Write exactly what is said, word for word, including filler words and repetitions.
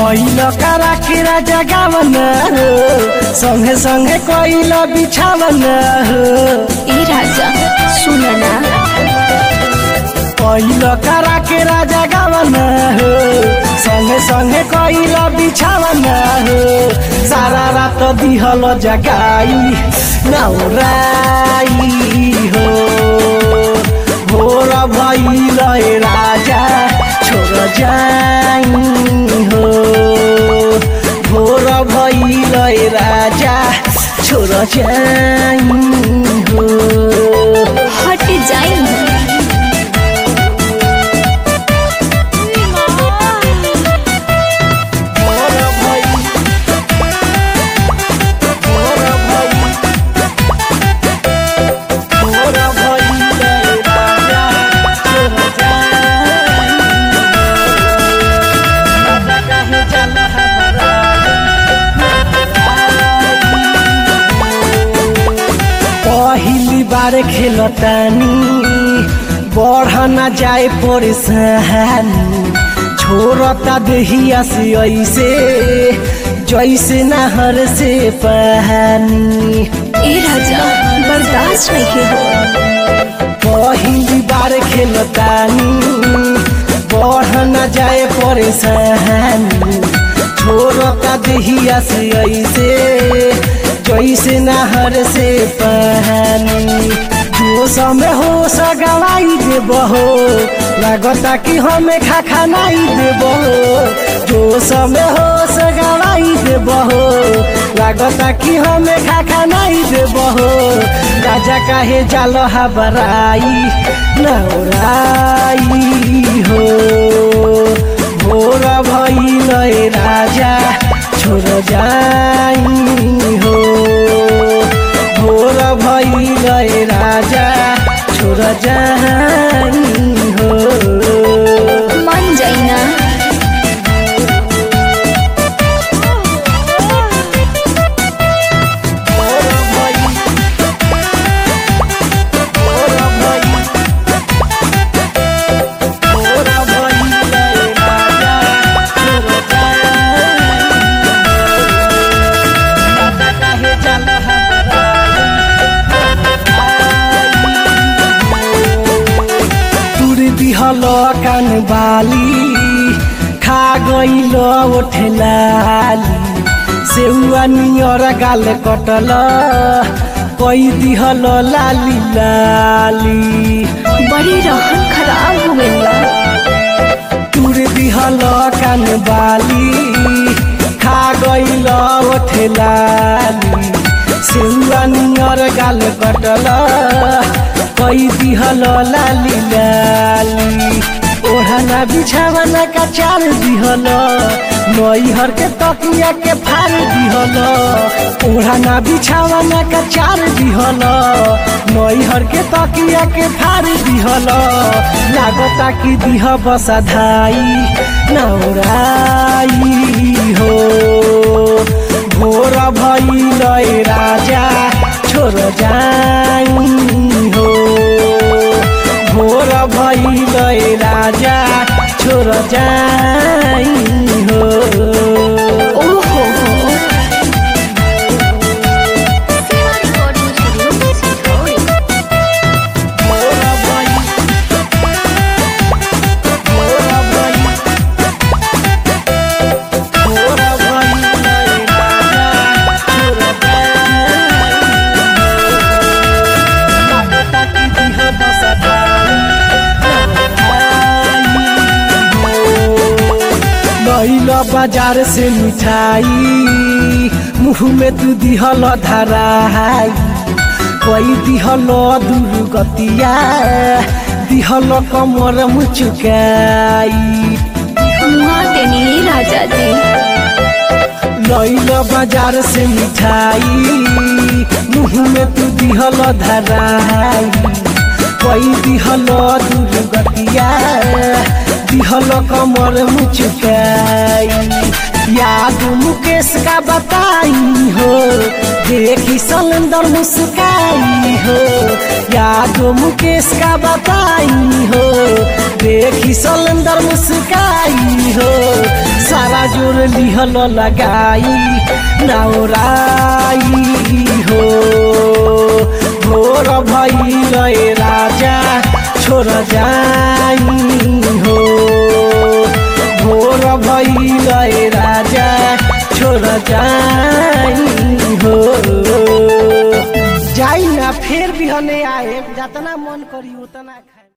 पहिल करा के राजा गावन हो संगे संगे कोइल बिछावन हो ए राजा सुन ना पहिल करा के राजा गावन हो संगे संगे कोइल बिछावन हो सारा रात दिहल जगाई नौराई हो भोर भइल राजा छोड़ जाई हो भोर भइल राजा छोड़ जाई हो हट जाई पहली बार खेलतानी बढ़ न जाए परेशानी छोड़ता देहिया से ऐसे जैसे नहर से पानी ए राजा बर्दाश्त नहीं के हो पहली बार खेलतानी बढ़ न जाए परेशानी छोड़ता देहिया से ऐसे जैसे नहर से पानी जोश में हो सगवाई देब हो लगता कि हमें खा खानाई देब हो जोश में हो सगवाई देब हो लगता कि हमें खा खानाई देब हो राजा काहे जाल हबराई नौराई हो भोर भइल राजा छोड़ जाई हो भोर भइल राजा छोड़ जाई हो मन जाइना दिहल कान बाली खा गइल ओठलाली सेउआ नियर गाल कटल कई दिहल लाली लाली बड़ी रहन खराब हो गई तुर दिहल कान बाली खा गइल ओठलाली सेउआ नियर गाल कटल कई दिहल लाली लाली ओढ़ना बिछावना का चार दिहल नैहर के तकिया के फाड़ दिहल ओढ़ना बिछावना का चार दिहल नैहर के तकिया के फाड़ दिहल लागता कि दिह बसाधाई नौराई हो भोर भइल राजा छोड़ जाई हो भोर भइल राजा छोड़ जाई हो ओहो लइल बाजार से मिठाई मुँह में तू दिहल धराई कोई दिहल दुर्गतिया दिहल कमर मुचुकाई मुआ देनी राजा जी लइल बाजार से मिठाई मुँह में तू दिहल धराई कोई दिहल दुर्गतिया दिहल कमर मुचुकाई याद मुकेश का बताई हो, देखी सलेंदर मुस्काई हो। याद मुकेश का बताई हो, देखी सलेंदर मुस्काई हो। सारा जोर लिहल लगाई नौराई हो। भोर भइल राजा छोड़ जाई हो। भोर भइल राजा छोड़ जाई हो। जाई ना फेर बिहने आए, जतना मन करी उतना।